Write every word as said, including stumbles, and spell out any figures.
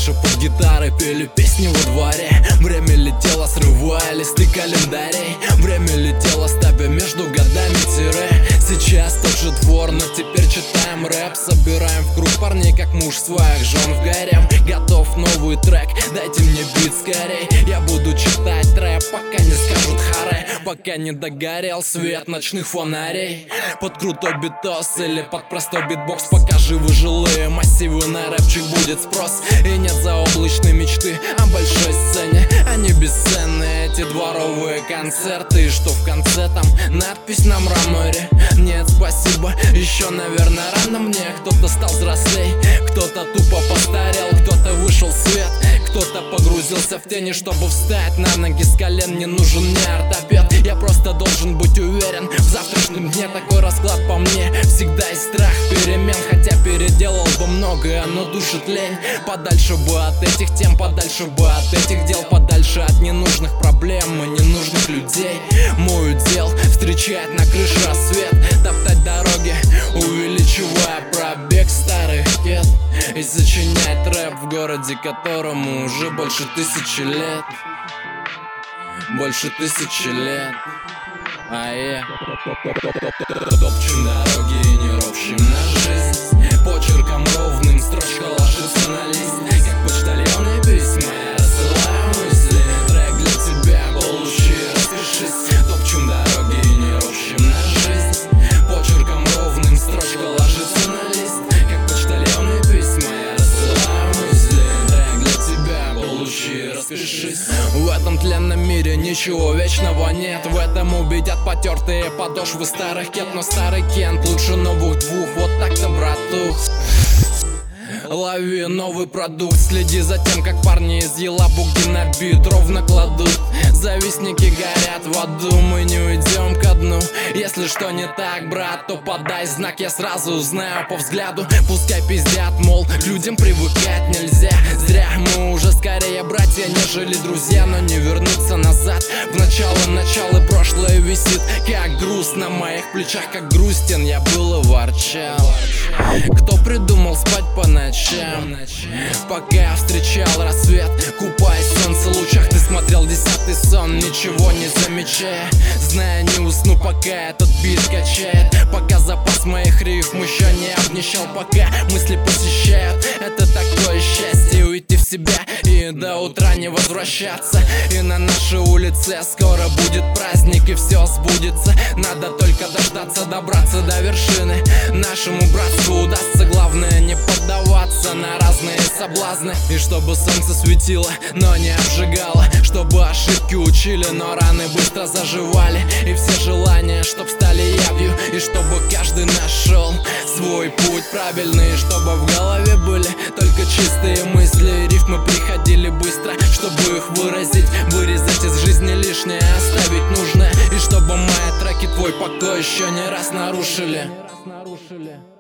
дальше под гитары пели песни во дворе. Время летело, срывая листы календарей. Время летело, ставя между годами тире. Сейчас тот же двор, но теперь читаем рэп. Собираем в круг парней, как муж своих жен в гарем. Готов новый трек, дайте мне бит скорей. Я буду читать рэп, пока не скажут харе. Пока не догорел свет ночных фонарей. Под крутой битос или под простой битбокс. Пока живы жилые массивы, на рэпчик будет спрос. И нет заоблачной мечты о большой сцене. Они бесценные, эти дворовые концерты. И что в конце там надпись на мраморе: нет, спасибо, еще, наверное, рано мне. Кто-то стал взрослей, кто-то тупо постарел, кто-то вышел в свет, кто-то погрузился в тени, чтобы встать на ноги с колен. Не нужен мне ортопед, я просто должен быть уверен в завтрашнем дне. Такой расклад по мне, всегда есть страх перемен. Хотя переделал бы многое, но душит лень. Подальше бы от этих тем, подальше бы от этих дел, подальше от ненужных проблем и ненужных людей. Мой удел встречать на крыше рассвет, топтать дороги, увеличивая пробег старых кет. И сочинять рэп в городе, которому уже больше тысячи лет. Больше тысячи лет. А я топчем дороги и не ропщем на жизнь. Почерком ровным строчка ложится на лист. Как почтальоны письма я рассылаю мысли. Трек для тебя, получи, распишись. Топчем дороги и не ропщем на жизнь. Почерком ровным строчка ложится на лист. Как почтальоны письма я рассылаю мысли. Трек для тебя, получи, распишись. В этом тленном мире ничего вечного нет. В этом убедят потертые подошвы старых кет. Но старый Кент лучше новых двух. Вот так-то, братух. Лови новый продукт, следи за тем, как парни из Елабуги на бит ровно кладут. Завистники горят в аду, мы не уйдем ко дну. Если что не так, брат, то подай знак, я сразу узнаю по взгляду. Пускай пиздят, мол, к людям привыкать нельзя. Зря, мы уже скорее братья, нежели друзья. Но не вернуться назад, в начало, начало прошлое висит как груз на моих плечах, как грустен я был и ворчал. Кто придумал спать по ночам? Пока я встречал рассвет, купаясь в солнце лучах, ты смотрел десятый сон, ничего не замечая. Зная, не усну, пока этот бит качает. Пока запас моих рифм еще не обнищал. Пока мысли посещают, это такое счастье. Уйти в себя и до утра не возвращаться. И на нашей улице скоро будет праздник, и все сбудется. Надо только дождаться, добраться до вершины. Нашему братству удастся, главное не поддаваться на разные соблазны. И чтобы солнце светило, но не обжигало. Чтобы ошибки учили, но раны быстро заживали. И все желания, чтоб стали явью. И чтобы каждый нашел свой путь правильный. И чтобы в голове были только чистые мысли. Рифмы приходили быстро, чтобы их выразить. Вырезать из жизни лишнее, оставить нужное. И чтобы мои треки твой покой еще не раз нарушили.